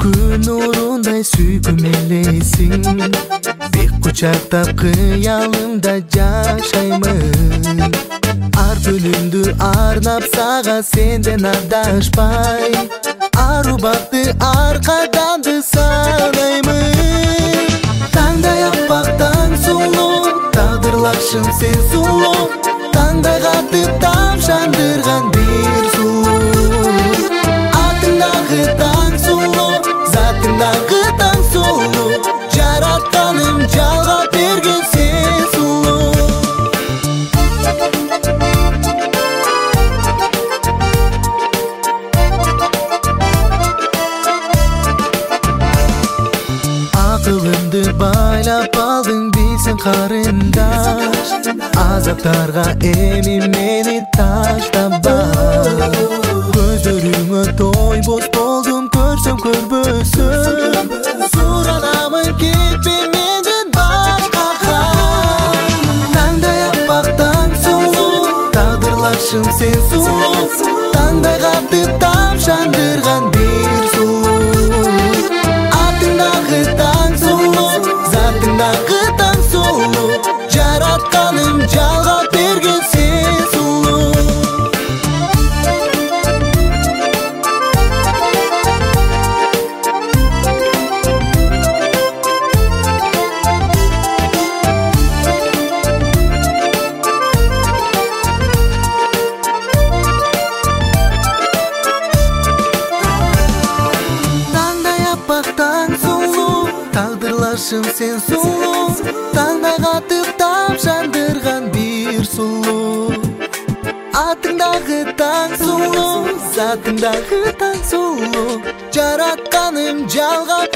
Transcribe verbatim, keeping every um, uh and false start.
күн нурундай сүйкүм элесиң, бек кучактап кыялымда жашаймын. Ар күнүмдү арнап сага сенден адашпай, ару бакты аркаданды санаймын. Таңдай аппак таң сулуу, тагдырлашым сен сулуу, таңдай катып тамшандырган бир сулуу. Атыңдагы таң сулуу, затыңдагы таң сулуу, жаратканым жалга берген сен сулуу. Акылымды байлап алдың бейсің карындаш, азаптарга эми мени таштаба. Көздөрүңө тойбос болдум, көрсөм көрбөсөм, суранамын кетпе менден башкага. Таңдай аппак таң сулуу, тагдырлашым сен сулуу, таңдай катып тамшандырган бир сулуу. Атыңдагы таң сулуу, затыңдагы таң сулуу, жаратканым жалга берген сен сулуу. Таңдай аппак таң сулуу, тагдырлашым сен сулуу, таңдай катып тамшандырган бир сулуу. Атыңдагы таң сулуу, затыңдагы таң сулуу, жаратканым жалга